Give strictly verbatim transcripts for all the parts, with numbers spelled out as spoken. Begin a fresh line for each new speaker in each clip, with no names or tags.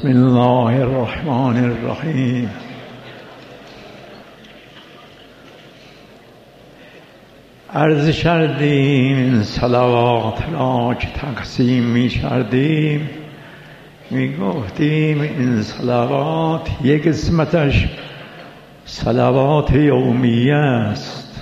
بسم الله الرحمن الرحیم. عرض کردیم این صلوات را که تقسیم می کردیم، می گفتیم این صلوات یک قسمتش صلوات یومیه است.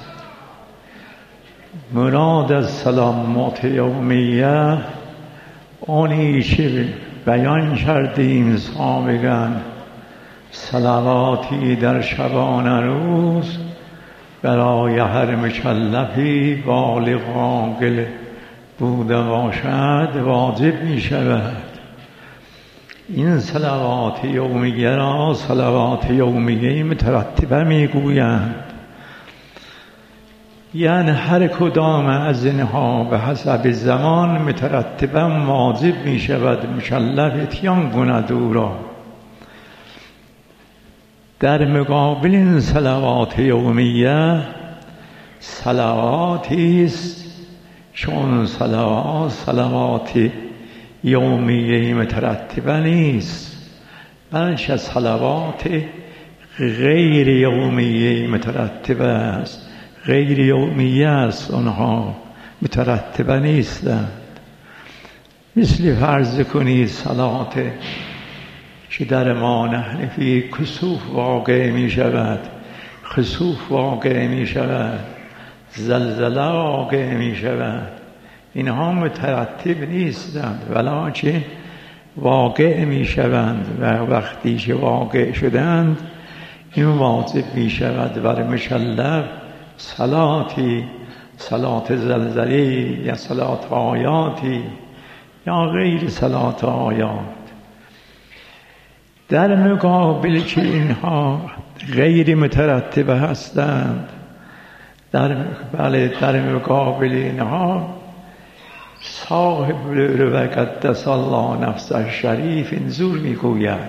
مراد از صلوات یومیه اونی که بیان کردیم سابقا، صلواتی در شبانه روز برای هر مکلفی بالغ عاقل بوده باشد واجب می شود. این صلوات یومیه را صلوات یومیه مترتبه می گویند، یعنی هر کدام از اینها به حسب زمان مترتبه واجب می شود مکلف اتیان کند او را. در مقابل این صلوات یومیه صلواتی است چون صلوات صلوات یومیه مترتبه نیست، بلکه صلوات غیر یومیه مترتبه است. غیر یومیه است، آنها مترتبه نیستند. مثل فرض کنید صلات که در ما نحنفی کسوف واقع می شود، خسوف واقع می شود، زلزله واقع می شود، اینها مترتب نیستند ولکن واقع می شوند و وقتی که واقع شدند این واجب می شود بر مکلف صلاتی، صلات زلزلی یا صلات آیاتی یا غیر صلات آیات. در مقابل که اینها غیر مترتبه هستند، در بله در مقابل اینها صاحب و قدس الله نفس الشریف اینجور میگوید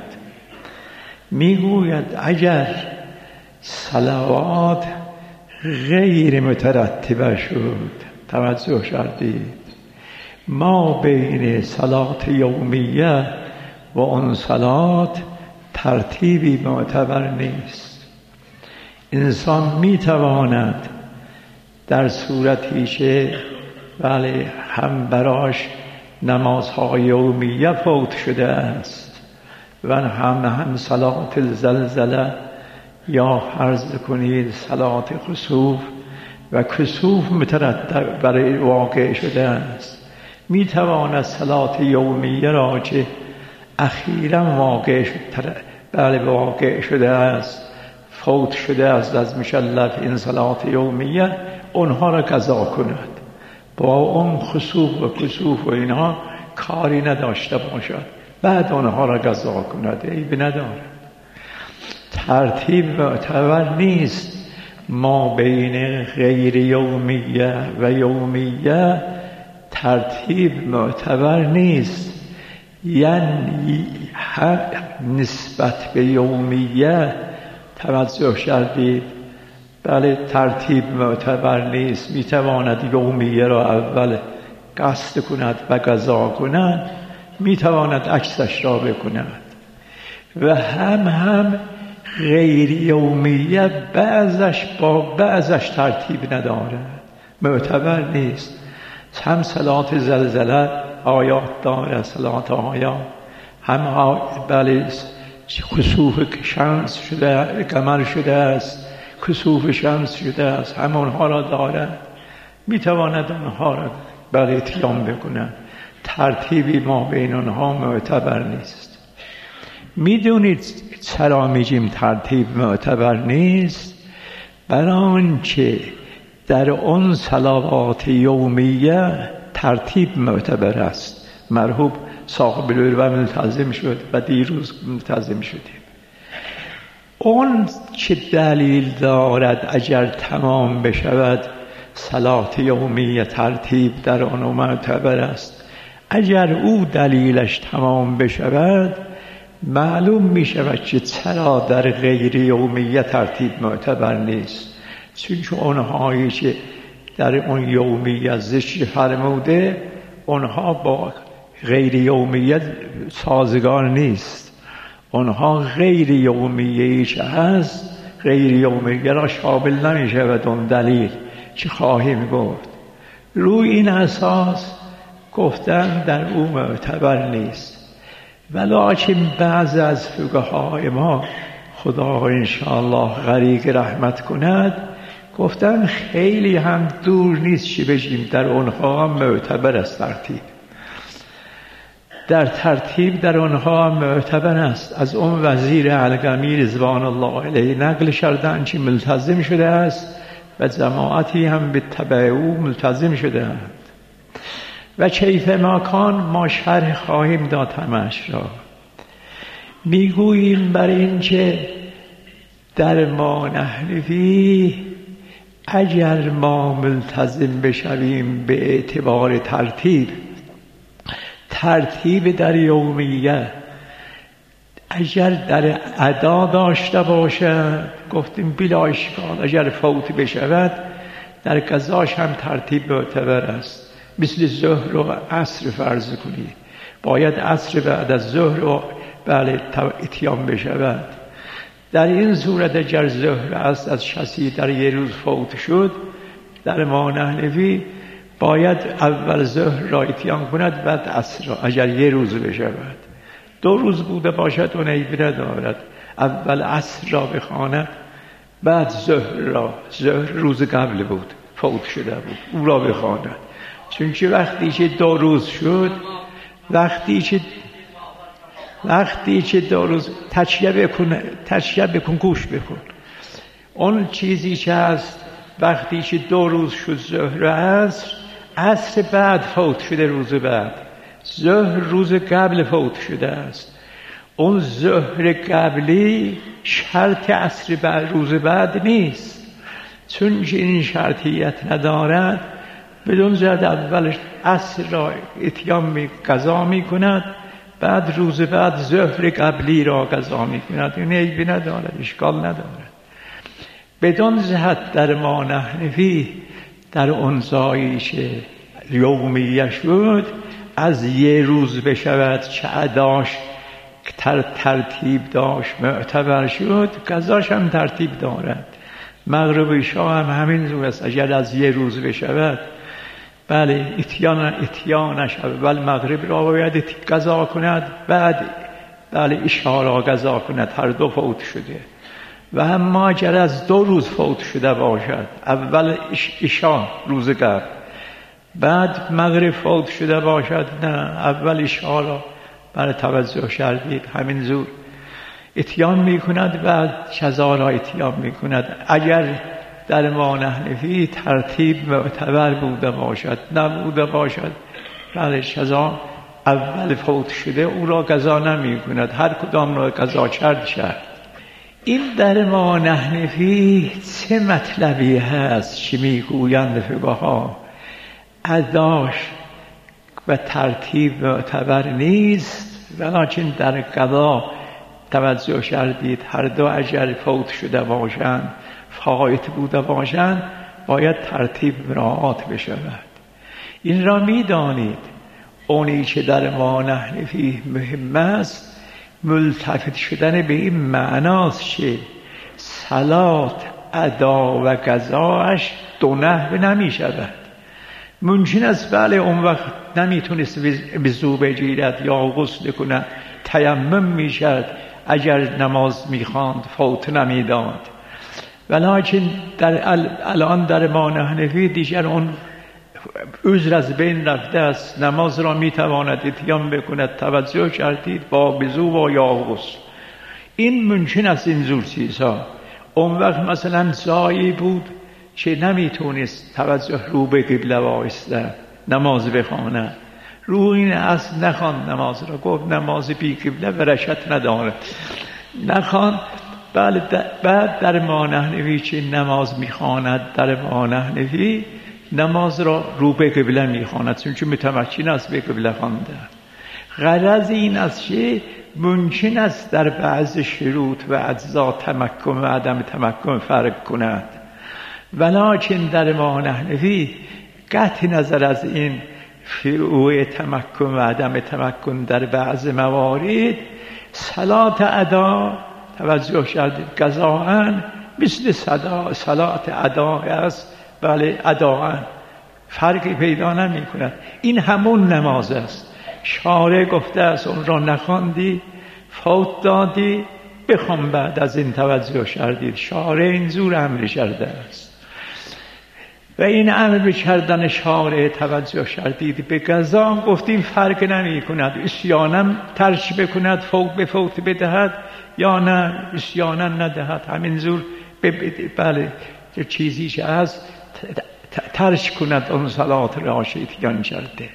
میگوید اگر صلوات غیر مترتبه شد، توجه کردید، ما بین صلات یومیه و اون صلات ترتیبی معتبر نیست. انسان میتواند در صورتی که بله هم براش نمازهای یومیه فوت شده است و هم هم صلات زلزله یا فرض کنید صلات خسوف و کسوف مترتب برای واقع شده است، میتواند صلات یومیه را که اخیراً واقع شده بله واقع شده است فوت شده است از مکلف این صلات یومیه اونها را قضا کند، با اون خسوف و کسوف و اینها کاری نداشته باشد، بعد اونها را قضا کند، عیب ندارد. ترتیب معتبر نیست ما بین غیر یومیه و یومیه، ترتیب معتبر نیست، یعنی نسبت به یومیه توجه کردید بله ترتیب معتبر نیست. میتواند یومیه را اول قصد کند و قضا کند، میتواند عکسش را بکند، و هم هم غیر یومیه بعضش با بعضش ترتیب ندارد، معتبر نیست. هم صلات زلزله آیات داره، صلات آیات، هم بله خسوف شمس شده قمر شده است، کسوف شمس شده است، هم اونها را دارد، میتواند اونها را بله اتیان بکنه. ترتیبی ما بین اونها معتبر نیست. میدونید چرا میگیم ترتیب معتبر نیست؟ برای آنکه در اون صلوات یومیه ترتیب معتبر است. مرحوم صاحب العلوه ملتزم شد و دیروز ملتزم شدیم. اون که دلیل دارد اگر تمام بشود صلات یومیه ترتیب در آن معتبر است، اگر او دلیلش تمام بشود معلوم می شود که چرا در غیر یومیه ترتیب معتبر نیست. چون اونهایی که در اون یومیه ذکر فرموده اونها با غیر یومیه سازگار نیست. اونها غیر یومیه‌ای چه هست، غیر یومیه را شامل نمیشه بدون دلیل. چی خواهیم گفت؟ روی این اساس گفتن در او معتبر نیست. ولیکن بعض از فقهای ما، خدا انشاءالله غریق رحمت کند، گفتن خیلی هم دور نیست چی بشیم در اونها هم معتبر است. ترتیب در ترتیب در اونها هم معتبر است. از اون وزیر القمی رضوان الله علیه نقل کردن چی ملتزم شده است و جماعتی هم به تبع او ملتزم شده اند و کیف مکان ما شرح خواهیم داد همش را. میگوییم بر این که در ما نحنفی اگر ما ملتزم بشویم به اعتبار ترتیب، ترتیب در یومیه اگر در ادا داشته باشد، گفتیم بلا اشکال اگر فوت بشود در قضاش هم ترتیب معتبر است. مثل ظهر و عصر فرض کنید، باید عصر بعد از ظهر و بله اتیان بشود. در این صورت اگر ظهر است از کسی در یه روز فوت شد، در ما نحنفی باید اول ظهر را اتیان کند بعد عصر را اگر یه روز بشود. دو روز بوده باشد اون عیبی ندارد، اول عصر را بخواند بعد ظهر را، ظهر روز قبل بود فوت شده بود او را بخواند. چون که وقتی که دو روز شد، وقتی که وقتی که دو روز تشیه بکن تشیه بکن گوش بکن اون چیزی که هست وقتی که دو روز شد ظهر و عصر، عصر بعد فوت شده روز بعد، ظهر روز قبل فوت شده است. اون ظهر قبلی شرط عصر بعد روز بعد نیست، چون که این شرطیت ندارد. بدون زد اول عصر را اتیان می قضا می کند، بعد روز بعد ظهر قبلی را قضا می کند. این عیبی ندارد، اشکال ندارد. بدون زد در ما نحنفی در اون زایی که یومیه شد از یه روز بشود چه اداش تر ترتیب داشت معتبر شد، قضاش هم ترتیب دارد. مغرب عشا هم همین زور است. اگر از یه روز بشود بله اتیان اتیانش اول مغرب را باید قضا کند، بعد بله عشا را قضا کند، هر دو فوت شده. و اما اگر از دو روز فوت شده باشد، اول عشا روز قبل بعد مغرب فوت شده باشد، نه اول عشا را برای توجه شدید همین زور اتیان می کند، بعد شزا را اتیان می کند. اگر در ما نحنفی ترتیب معتبر بوده باشد، نبوده باشد بله شزا اول فوت شده او را قضا نمی کند، هر کدام را قضا کرد شد. این در ما نحنفی چه مطلبی هست چی میگویند فقها؟ اداش و ترتیب معتبر نیست، ولیکن در قضا توجه کردید هر دو اگر فوت شده باشند، فایت بوده باشند، باید ترتیب مراعات بشود. این را میدانید اونی که در ما نحنفی مهم است ملتفت شدن به این معناست که صلات ادا و قضاش دو نحو نمی شود. ممکن است بله اون وقت نمیتونست وضو بگیرد یا غسل کند، تیمم میشد، اگر نماز میخواند فوت نمیداد. ولیکن در الان در ما نحنفی دیگر اون عذر از بین رفته است، نماز را میتواند اتیان بکند. توجه کردید با وضو و یا غسل این ممکن است این زور چیزها. اون وقت مثلا زایی بود که نمیتونست توجه رو به قبله وایسته نماز بخواند، رو این اصل نخواند نماز را، گفت نماز بی قبله برکت ندارد، نخواند. بله بعد در ما نحنفی که نماز میخواند، در ما نحنفی نماز را رو به قبله میخواند، چون که متمکن است به قبله خوانده. غرض این است که ممکن است در بعض شروط و اجزا تمکن و عدم تمکن فرق کند، ولیکن در ما نحنفی قطع نظر از این فروع تمکن و عدم تمکن در بعض موارد صلات ادا توجه کردید قضاءن مثل صدا صلات ادا است، بله اداءن فرقی پیدا نمی کند. این همون نماز است. شارع گفته است اون را نخواندی فوت دادی بخوام بعد از این توجه کردید. شارع این زور امر کرده است و این امر کردن شارع توجه کردید به قضا گفتیم فرق نمی کند عصیانم ترک بکند فوت به فوت بدهد یا نه عصیانا ندهد، همین زور بله چیزیش از ترک کند اون صلات را شیطان کرده.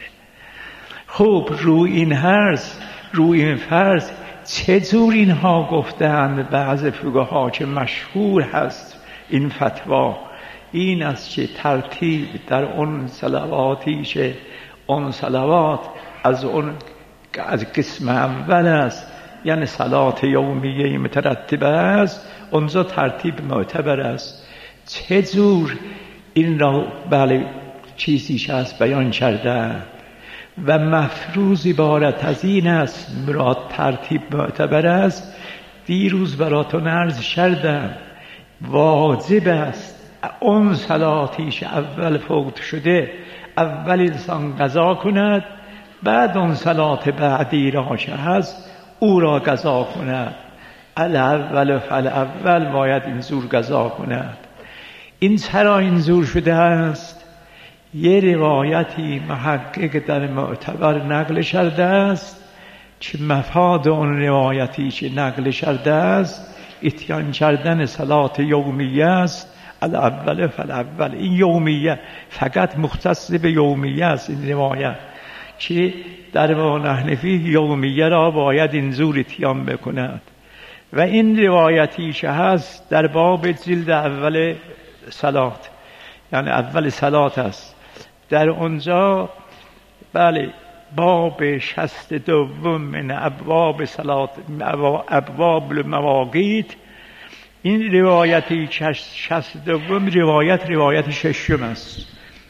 خوب روی این هرز روی این فرض چجور اینها گفتند بعض فقها که مشهور هست این فتوا این است که ترتیب در اون صلواتی که اون صلوات از اون از قسم اول است، یعنی صلات یومیه مترتبه است، اونجا ترتیب معتبر است. چجور این را بله چیزیش هست بیان کرده و مفروض عبارت از این است مراد ترتیب معتبر است. دیروز براتون عرض کردم واجب است اون صلاتیش اول فوت شده اول انسان قضا کند، بعد اون صلات بعدی را که هست او را قضا کند. الاول فالاول باید این زور قضا کند. این چرا این زور شده است؟ یه روایتی محقق در معتبر نقل کرده است که مفاد اون روایتی که نقل کرده است اتیان کردن صلات یومیه است. الاول فالاول این یومیه فقط مختص به یومیه است. این روایت که در مذهب حنفی یومیه را باید این زور اتیان بکند و این روایتی که هست در باب جلد اول صلات یعنی اول صلات است، در اونجا بله باب شصت دوم من ابواب صلات ابواب المواقیت، این روایتی شصت دوم روایت روایت ششم است.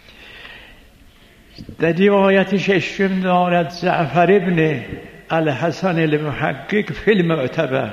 در روایت ششم دارد جعفر ابن الحسن المحقق فی المعتبر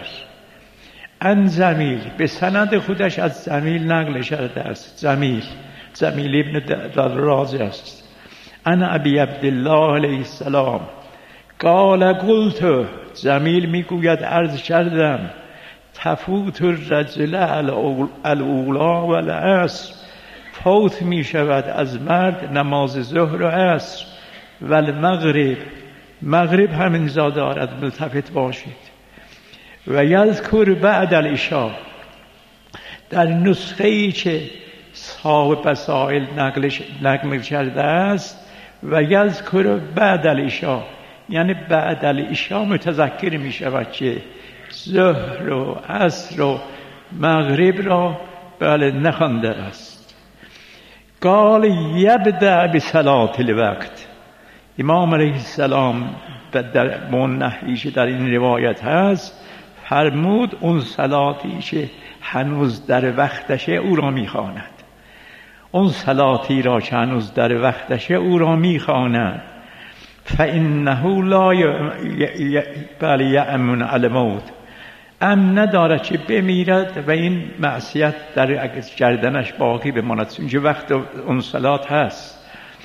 ان جمیل به سند خودش از جمیل نقل کرده است. جمیل جمیل ابن دراج است. انا ابی عبدالله علیه السلام قال قلت، جمیل میگوید عرض کردم تفوت الرجل الاولا و العصر، فوت می شود از مرد نماز ظهر و عصر و المغرب، مغرب همینجا دارد ملتفت باشید. و یذکر بعد العشاء، در نسخه ای که صاحب بسائل نقل کرده است و یذکر بعد العشاء یعنی بعد العشاء متذکر می شود که ظهر و عصر و مغرب را بله نخوانده است. قال یبدأ بصلاة الوقت، امام علیه السلام در اون نحوی که در این روایت هست فرمود اون صلاتی که هنوز در وقتشه او را میخواند، اون صلاتی را که هنوز در وقتشه او را میخواند. فانه لا بل یأمن علی الموت، امن ندارد که بمیرد و این معصیت در گردنش باقی بماند، چون وقت اون صلات هست.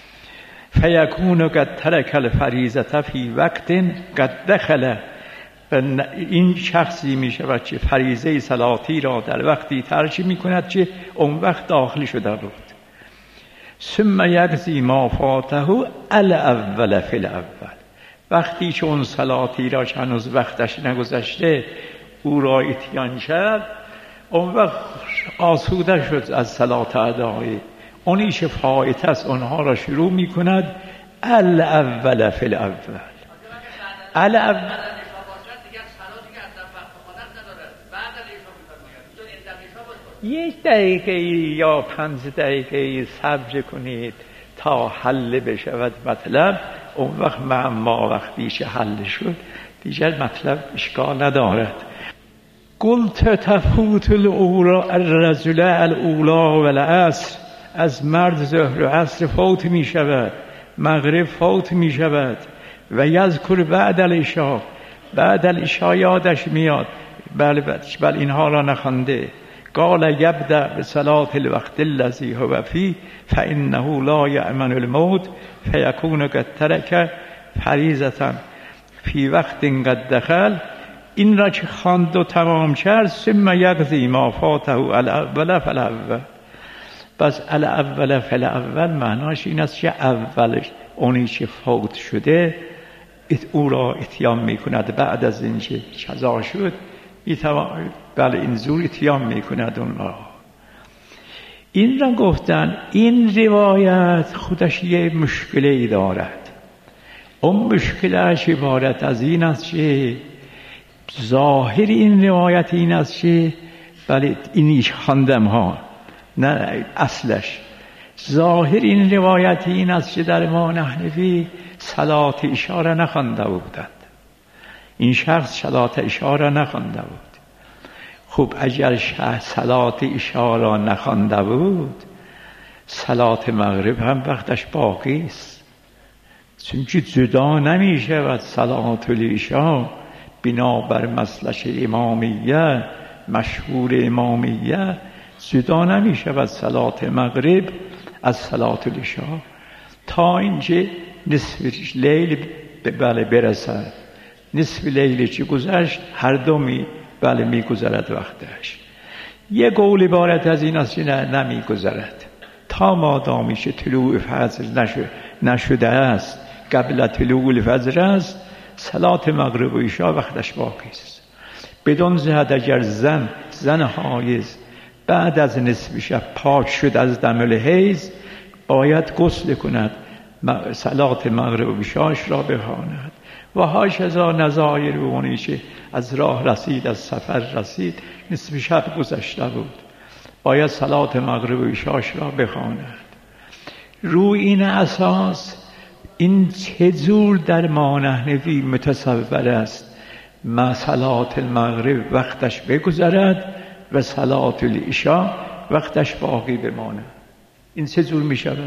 فیکون قد ترک الفریضة فی وقت قد دخل، این شخصی می شود که فریضه صلاتی را در وقتی ترک می کند که اون وقت داخل شده بود. ثم یقضی ما فاته الاول فی الاول، وقتی که اون صلاتی را که هنوز وقتش نگذشته او را اتیان کرد، اون وقت آسوده شد از صلات ادایی، اونی که فایت است اونها را شروع می کند الاول فی الاول. الاول یک دقیقه یا پنج دقیقه صبر کنید تا حل بشود مطلب، اون وقت معما وقتی که حل شد دیگر مطلب اشکال ندارد. قلت تفوت الرجل الاولا و العصر، از مرد ظهر و عصر فوت می شود، مغرب فوت می شود. و یذکر بعد العشاء، بعد العشاء یادش میاد بله بله اینها را نخوانده. قال یبدأ بصلاة الوقت الذی هو فیه فانه لا یأمن الموت فیکون قد ترک فریضة فی وقت قد دخل. این را که خواند و تمام کرد ثم یقضی ما فاته الاول فالاول. پس الاول فالاول معناش این است که اولش اونی که فوت شده او را اتیام میکند، بعد از این که قضا شد بله این زور اتیام میکند اون را. این را گفتن این روایت خودش یه مشکلی دارد. اون مشکلش عبارت از این است که ظاهر این روایت این است که بله اینیش خواندم ها نه اصلش ظاهر این روایت این است که در ما نحنفی صلات اشاره نخوانده بودند. این شخص صلات اشاره نخوانده بود. خب اگر صلات اشاره نخوانده بود صلات مغرب هم وقتش باقی است، چون جدا نمیشه و صلات العشاء بنابر مسلک امامیه مشهور امامیه جدا نمیشه و صلات مغرب از صلات العشاء تا اینکه نصف لیل بله برسد. نصف لیل چی گذشت هر دو می بله میگذرد وقتش. یه قول عبارت از این است که نه نمیگذرد تا مادامی که طلوع فجر نشد نشده است قبل طلوع الفجر است صلات مغرب و عشاء وقتش باقی است. بدون زهد اگر زن زن حایض بعد از نصف شب پاک شد از دم الحیض باید غسل کند، صلات مغرب و عشاءش را بخواند. و هاشذا نظایر اونی که از راه رسید از سفر رسید نصف شب گذشته بود باید صلات مغرب و عشاءش را بخواند. روی این اساس این چه جور در ما نحنفی متصور است ما صلات المغرب وقتش بگذرد و صلات العشاء وقتش باقی بماند؟ این چه جور می شود؟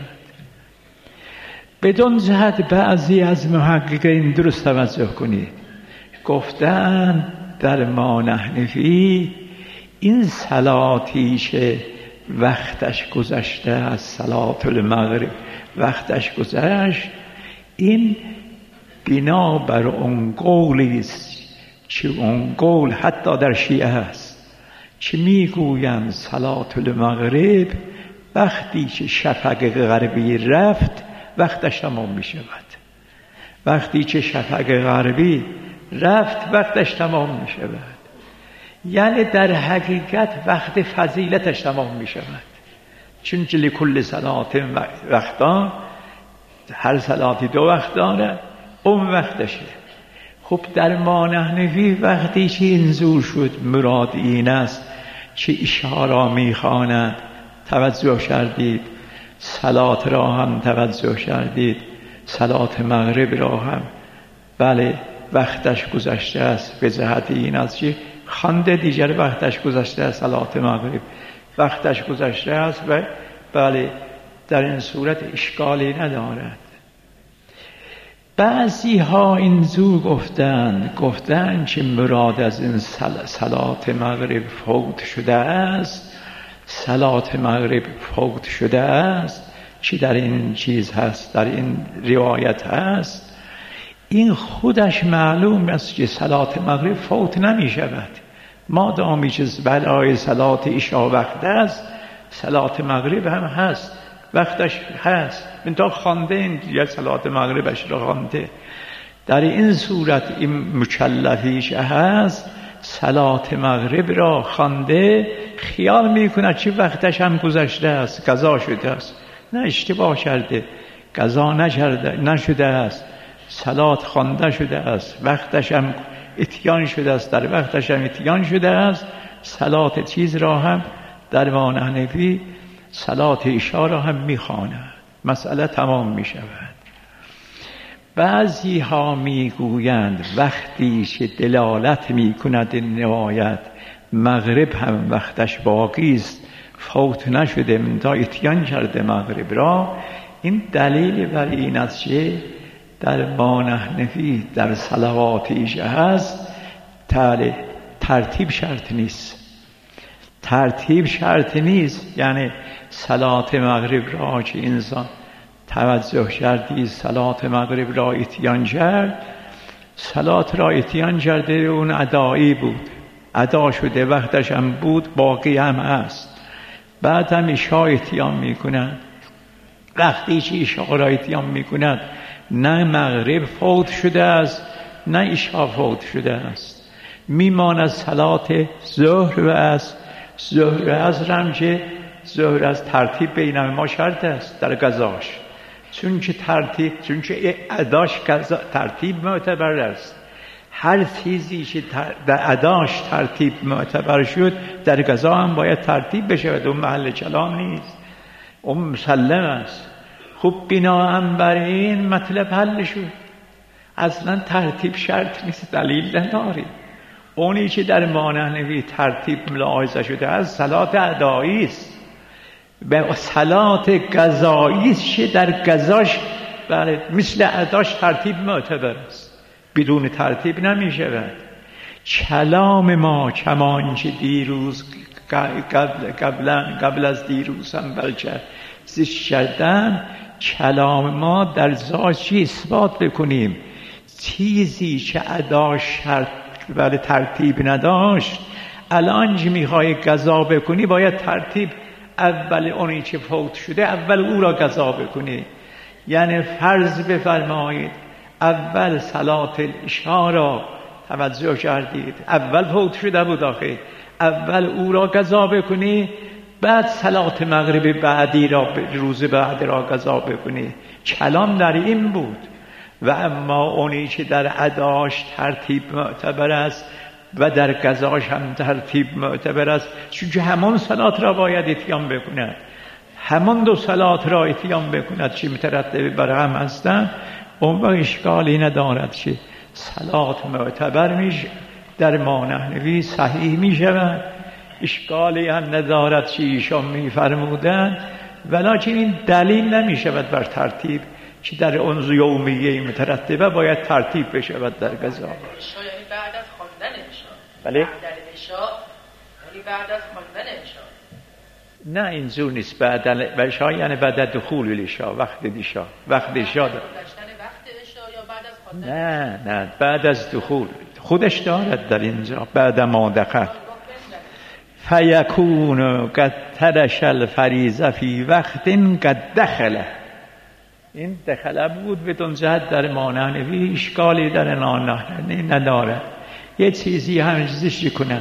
بدون جهت بعضی از محققین درست توجه کنید گفتن در ما نحنفی این صلاتی که وقتش گذشته از صلات المغرب وقتش گذشت این بنا بر اون قولی است که اون قول حتی در شیعه هست که میگویند صلات المغرب وقتی که شفق غربی رفت وقتش تمام می شود. وقتی که شفق غربی رفت وقتش تمام می شود. یعنی در حقیقت وقت فضیلتش تمام می شود. چون که لکل صلات وقتا هر صلاتی دو وقت داره اون وقتشه. خب در ما نحنفی وقتی که انظور شد مراد این است که اشاره می خواند توجه کردید، صلات را هم توجه کردید، صلات مغرب را هم بله وقتش گذشته است به جهت این است که خوانده دیگر وقتش گذشته است صلات مغرب وقتش گذشته است و بله در این صورت اشکالی ندارد. بعضی ها این زو گفتند گفتند که مراد از این صلات مغرب فوت شده است، صلات مغرب فوت شده است چی در این چیز هست در این روایت هست. این خودش معلوم است که صلات مغرب فوت نمی شود مادامی که بلای صلات عشاء وقت است صلات مغرب هم هست وقتش هست منتها خوانده این دیگه صلات مغربش را خوانده. در این صورت این مکلفیش هست صلات مغرب را خوانده خیال میکنه چه وقتش هم گذشته است قضا شده است. نه اشتباه کرده قضا نشده نشده است صلات خوانده شده است وقتش هم اتیان شده است در وقتش هم اتیان شده است. صلات چیز را هم در ما نحنفی صلات عشاء را هم میخواند مسئله تمام میشود. بعضی ها میگویند وقتی که دلالت میکند این روایت مغرب هم وقتش باقی است فوت نشده منتها اتیان کرده مغرب را این دلیل بر این است که در ما نحنفی در صلوات عشاء هست بله ترتیب شرط نیست، ترتیب شرط نیست. یعنی صلات مغرب را که انسان توجه کردی صلات مغرب را اتیان کرد، صلات را اتیان کرده اون ادایی بود، ادا شده وقتش هم بود، باقی هم هست. بعد هم عشاء اتیان میکنند. وقتی که عشاء را اتیان میکند نه مغرب فوت شده است نه عشاء فوت شده است، میماند صلات ظهر و عصر. ظهر و عصر هم که ظهر از ترتیب بین ما شرط است در قضاش، چون که ترتیب چون که اداش ترتیب معتبر است. هر چیزی که در اداش ترتیب معتبر شد در قضا هم باید ترتیب بشه، اون محل کلام نیست، اون مسلم است. خوب بناهن بر این مطلب حل شد. اصلا ترتیب شرط نیست، دلیل نداری. اونی که در مانحنوی ترتیب ملاحظه شده از صلات ادایی است، به صلات قضایی است که در قضاش بله مثل اداش ترتیب معتبر است، بدون ترتیب نمیشه. بعد کلام ما کمان که دیروز قبل قبلا قبل از دیروز هم بلکه زیست کردن، کلام ما در ذاتی اثبات بکنیم چیزی که اداش شرط بله ترتیب نداشت، الان که میخوای قضا بکنی باید ترتیب اول اونی که فوت شده اول او را قضا بکنی. یعنی فرض بفرمایید اول صلات العشاء را توجه کردید، اول فوت شده بود آخه، اول او را قضا بکنی، بعد صلات مغرب بعدی را روز بعد را قضا بکنی. کلام در این بود. و اما اونی که در اداش ترتیب معتبر است و در قضاش هم ترتیب معتبر است، چون همون صلات را باید اتیان بکند، همون دو صلات را اتیان بکند چی مترتب بر هم هستند، اون با اشکالی ندارد که صلات معتبر میشه در مانحنوی صحیح میشود، اشکالی هم ندارد که ایشان میفرمودند، ولیکن این دلیل نمیشود بر ترتیب که در اون یومیه مترتبه باید ترتیب بشود در قضا.
یعنی بعد از خواندن عشاء.
بله؟
بعد از عشاء یعنی بعد از خواندن عشاء.
نه اینجور نیست. بعد از عشاء یعنی بعد از دخول العشاء، وقت عشاء، وقت عشاء. نه نه بعد از دخول خودش دارد در اینجا بعد ما دخل فیکون قد ترش الفریضه فی وقت قد دخله. این دخله بود بدون جهت در مانحنوی اشکالی در نانحنوی نداره. یه چیزی هم ذکر کنم،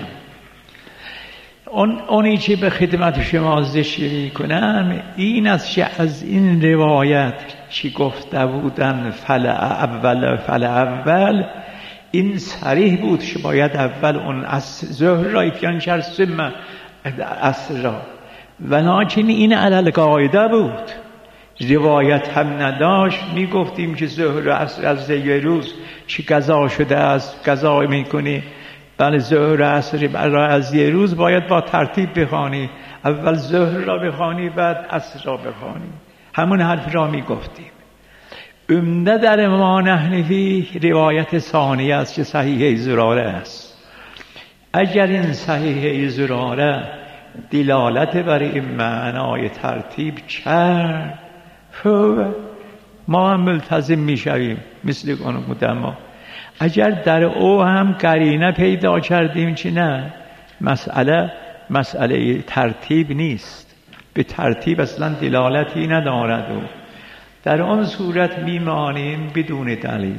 اون اونی که به خدمت شما ذکر کنم این است که از این روایت که گفته بودن فل اول فل اول این صریح بود که باید اول اون از ظهر را اتیان کرد ثم عصر را، ولکن این علی القاعده بود، روایت هم نداشت. می گفتیم که ظهر عصر از یه روز که قضا شده است قضا میکنی، بله ظهر عصر را از یه روز باید با ترتیب بخوانی، اول ظهر را بخوانی بعد عصر را بخوانی. همون حرف را می گفتیم. عمده در مانحنوی روایت ثانیه است که صحیح زراره است. اگر این صحیح زراره دلالت بر این معنای ترتیب کرد ما هم ملتزم می شویم مثل کنم ما. اگر در او هم قرینه پیدا کردیم که نه مسئله مسئله ترتیب نیست، به ترتیب اصلا دلالتی ندارد، و در آن صورت میمانیم بدون دلیل.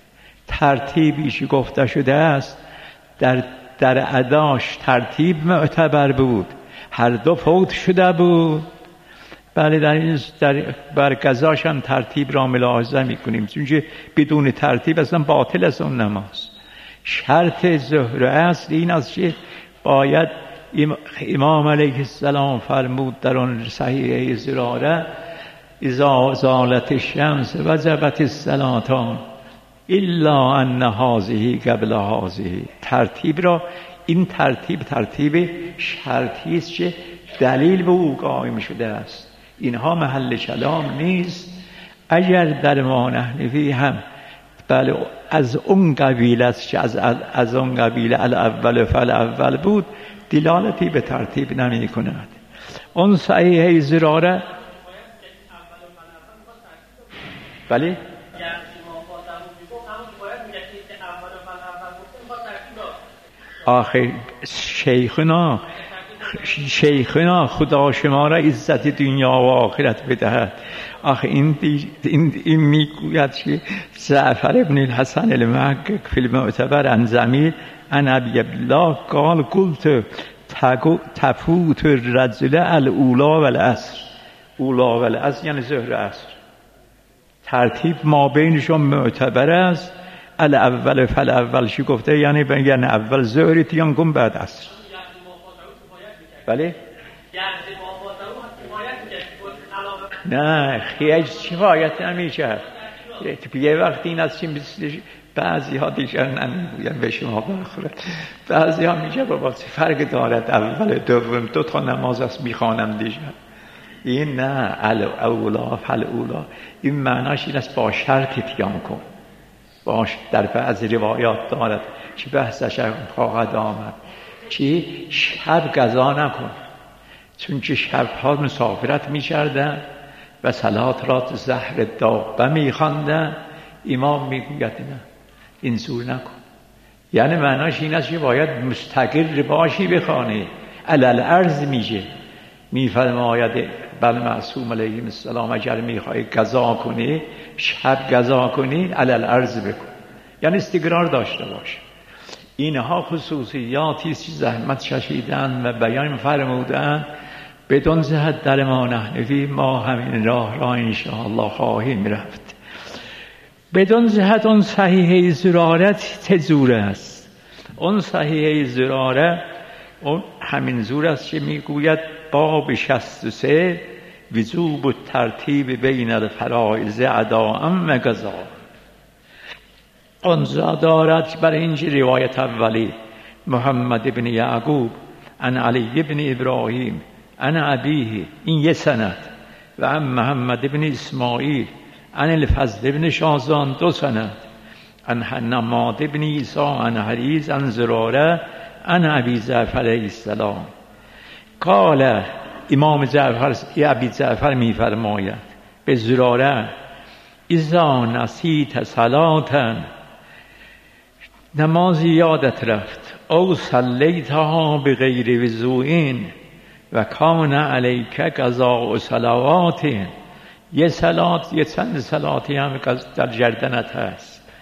ترتیبی که گفته شده است در در اداش ترتیب معتبر بود، هر دو فوت شده بود، بله در این در بر قضاش هم ترتیب را ملاحظه میکنیم، چون که بدون ترتیب اصلا باطل است اون نماز. شرط ظهر عصر این است که باید امام علیه السلام فرمود در آن صحیح زراره اذا زالت الشمس وجبت الصلاتان الا ان هذه قبل هذه. ترتیب را این ترتیب ترتیب شرطی است که دلیل به او قائم شده است، اینها محل کلام نیست. اگر در مانحنوی هم بله از اون قبیله است که از, از اون قبیله الاول فالاول بود دلالتی به ترتیب نمی کند. اون صحیحه زراره بله آخه شیخنا شیخنا خدا شما را عزت دنیا و آخرت بدهد. آخه این این, این میگوید که جعفر ابن الحسن المحقق فی المعتبر عن زمیر عن ابی الله قال قلت تفوت الرجل الاولا والعصر. اولا والعصر یعنی ظهر عصر، ترتیب ما بینشون معتبر است. الاول فالاول چی گفته؟ یعنی یعنی اول ظهر تیان گم بعد عصر. بله نه خیلی کفایت نمی‌کرد. یه وقتی این از چی بعضی ها دیگر نمیگوین به شما بخوره، بعضی ها میگه بابا فرق دارد اول دوم دو تا نماز است میخوانم دیگر. این نه الاولا فالاولا این معناش این است با شرط تیام کن. باش در بعض روایات دارد که بحثش خواهد آمد که شب قضا نکن، چون که شبها مسافرت می‌کردند و صلات را زهر دابه می‌خواندند. امام میگوید نه این زور نکن، یعنی معناش این است که باید مستقر باشی بخوانی. علل ارض میگه میفرماید بل معصوم علیه السلام اگر میخوای قضا کنی شب قضا کنی علل ارض بکن، یعنی استقرار داشته باش. اینها خصوصیاتی است که زحمت کشیدن و بیان فرمودن. بدون جهت در ما نحنفی ما همین راه را انشاءالله خواهیم رفت. بدون جهت اون صحیحه زرارت تزوره است. اون صحیحه زراره اون همین زور است که میگوید باب شصت و سه وجوب و ترتیب بین الفرائض اداء و قضا. اونجا دارد بر اینج روایت اولی محمد بن یعقوب عن علی بن ابراهیم عن ابیه، این یه سند، و عن محمد بن اسماعیل عن الفضل بن شازان دو سند، عن حنماد بن عیسی عن حریز عن زراره عن ابی جعفر علیه السلام قال. امام جعفر ابی جعفر میفرماید به زراره اذا نسیت صلاة، نمازی یادت رفت، او صلیتها بغیر وضوء و کان علیک قضاء صلوات، یه صلات یه چند صلاتی هم در گردنت هست،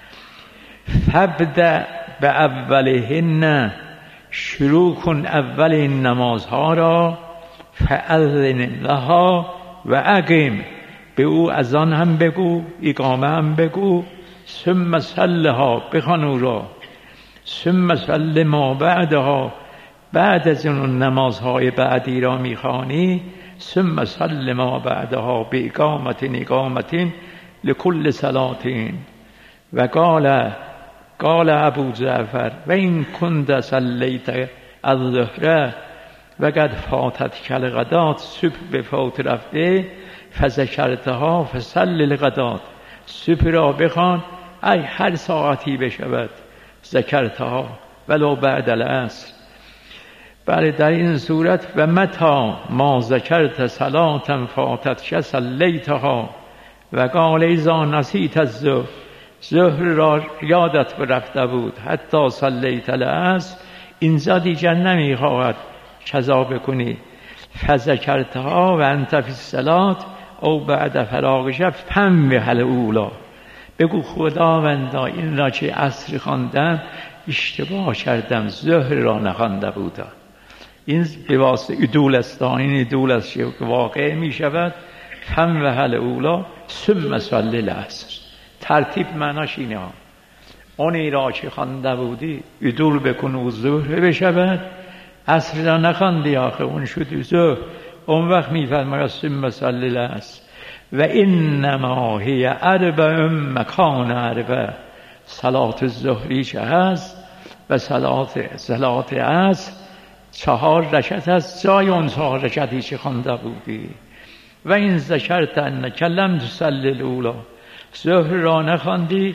فبدأ به اولهن، شروع کن اول این نمازها را، فاذن لها و اقم، به او اذان هم بگو اقامه هم بگو، ثم صلها، بخوان او را، ثم صل ما بعدها، بعد از اون نمازهای بعدی را میخوانی، ثم صل ما بعدها به اقامت اقامت لکل صلاتین. و قال قال ابو جعفر و این کند صلیت الظهر و قد فاتت کل غدات، صبح به فوت رفته، فذکرتها فصل الغدات، صبح را بخوان ای هر ساعتی بشود، ذکرتها ولو بعد العصر. بله در این صورت و متا ما ذکرت صلاة فاتت صلیتها و قال اذا نسیت الظهر، ظهر را یادت رفته بود حتی صلیت العصر، اینجا دیگر نمیخواهد قضا بکنی، فذکرتها و انت فی الصلاة او بعد فراغ شب فم به حل اولا، بگو خداوندا این را که عصر خواندم اشتباه کردم، ظهر را نخوانده بودم. این به واسطه ادول است، این ادول است که واقع می شود. فم و حل اولا ثم صلی العصر، ترتیب معناش اینه ها. اونی را که خوانده بودی ادول بکن و ظهر بشود، عصر را نخواندی آخه اون شد ظهر، اون وقت می فرماید ثم صلی العصر. و انما هی اربع مکان اربع، صلات الظهری چه هست و صلات صلات عصر چهار رکعت هست، جای اون چهار رکعتی که خوانده بودی. و این ذکرت انک لم تصلی الاولی، ظهر را نخواندی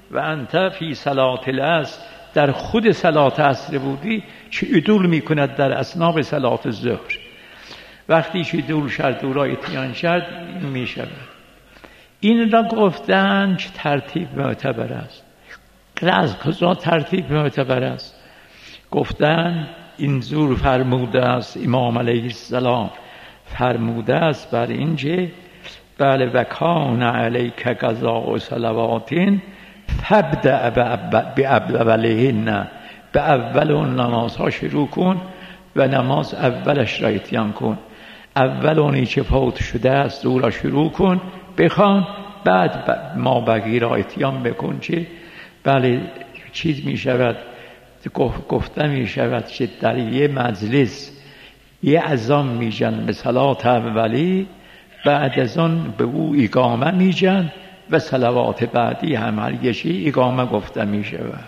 و انت فی صلاة العصر، در خود صلاة عصر بودی، چه عدول میکند در اثناء صلاة الظهر. وقتی چه عدول شد او را اتیان شد، این میشود. این را گفتن چه ترتیب معتبر است. از کجا ترتیب معتبر است؟ گفتن این زور فرموده است امام علیه السلام، فرموده است بر اینجا بله و کان علیک قضاء و صلواتین فابدأ باولهن، به اول اون نمازها شروع کن و نماز اولش را اتیان کن. اول اونی که فوت شده است او را شروع کن بخوان، بعد ما بقی را اتیان بکن. چه بله چیز می شود، گفته می شود که در یه مجلس یه اذان می جن به صلات اولی، بعد از آن به او اقامه می جن و صلوات بعدی هم هر یکی اقامه گفته می شود.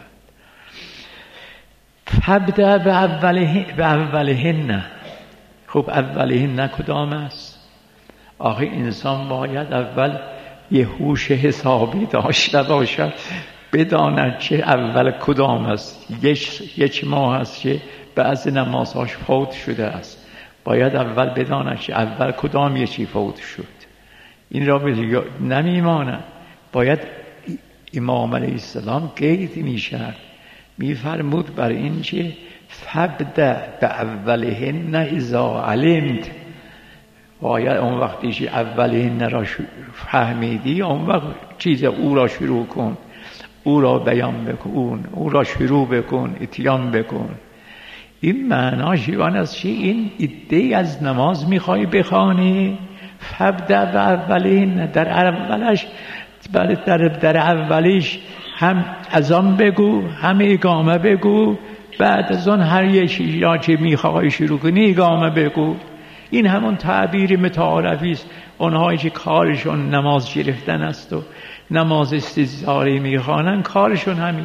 فبدأ به اوله به اولهن. خب اولهن کدام است؟ آخه انسان باید اول یه هوش حسابی داشته باشد، بداند که اول کدام است. یک یک ماه است که بعض نمازهاش فوت شده است، باید اول بداند که اول کدام یکی فوت شد. این را به نمیماند. باید امام علیه السلام قید میشد، میفرمود بر این که فبدأ باولهن اذا علمت. باید اون وقتی که اولهن را فهمیدی، اون وقت چیز او را شروع کن، او را بیان بکن، او را شروع بکن، اتیان بکن. این معناش این است که این ایده از نماز میخوای بخوانی، فبدأ باولهن، در اولش بله در, در اولیش هم اذان بگو هم اقامه بگو، بعد از آن هر یکی را که میخوای شروع کنی اقامه بگو. این همون تعبیر متعارفی است. اونهایی که کارشون نماز گرفتن است و نماز استظهاری میخوانن، کارشون همینه.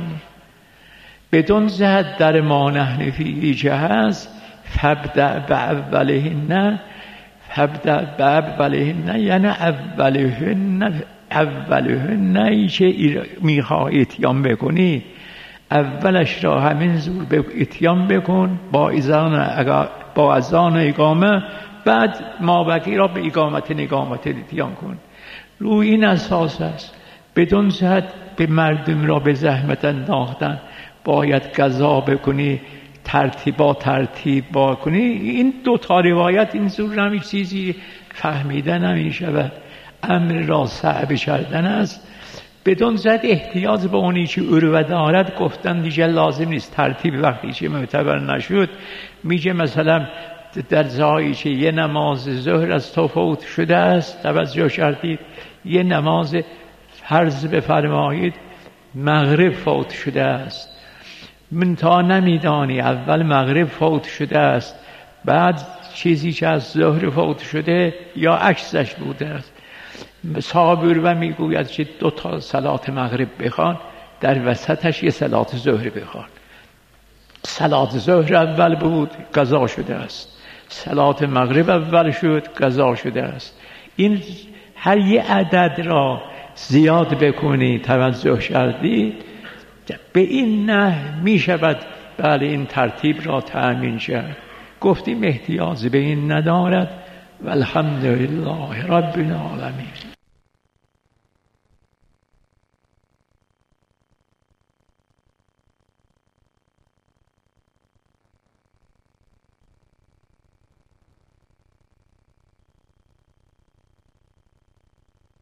بدون زد در ما نحن فیه که هست فبدأ باولهن، فبدأ باولهن یعنی اولهن، اولهن ای که میخوای اتیان بکنی اولش را همین زور به اتیان بکن با اذان با اذان و اقامه، بعد ما بقی را به اقامت اقامت اتیان کن. روی این اساس است. بدون زد به مردم را به زحمت انداختن، باید قضا بکنی، ترتیبا ترتیب با کنی. این دو تا روایت این زور نمی چیزی فهمیده نمی شود. امر را صعب کردن است. بدون زد احتیاج به اونی که عروه دارد گفتن دیگه لازم نیست. ترتیب وقتی که معتبر نشد میگه مثلا در جایی که یه نماز ظهر از تو فوت شده است، توجه کردید، یه نماز فرض بفرمایید مغرب فوت شده است، من تا نمیدانی اول مغرب فوت شده است بعد چیزی که از ظهر فوت شده یا عکسش بوده است، صابر و میگوید که دو تا صلات مغرب بخوان، در وسطش یه صلات ظهر بخوان. صلات ظهر اول بود قضا شده است، صلات مغرب اول شد قضا شده است. این هر یه عدد را زیاد بکنی توجه کردی، به این نه می شود بله این ترتیب را تأمین شد. گفتیم احتیاج به این ندارد. والحمد لله رب العالمین.